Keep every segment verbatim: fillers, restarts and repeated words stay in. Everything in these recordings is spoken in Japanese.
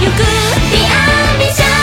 ゆくビアンビション。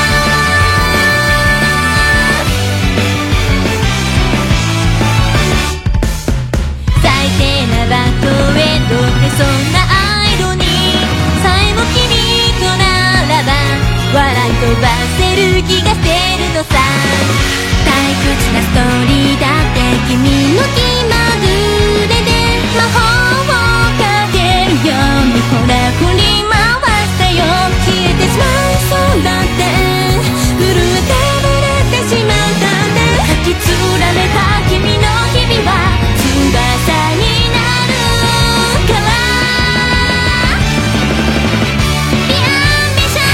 最低なバッドエンドってそんなアイロニーさえも君とならば笑い飛ばせる気がしてるのさ。退屈なストーリーだって君の気まぐれで魔法をかけるようにほら振り回してよ。消えてしまいそうだって震えてぶれてしまったって書き連ねた君の日々は翼になるからビアンビション。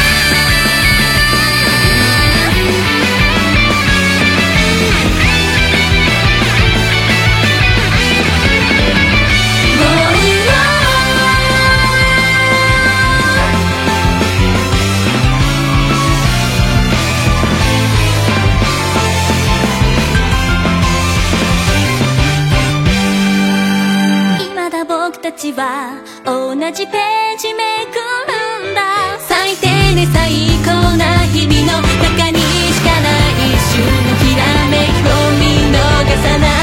僕たちは同じページめくるんだ。最低で最高な日々の中にしかない一瞬のきらめきを見逃さない。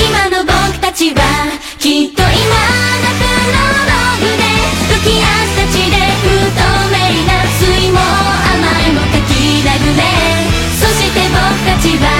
今の僕たちはきっと今のプロローグで浮き足立ちで不透明な酸いも甘いも書き殴れ。そして僕たちは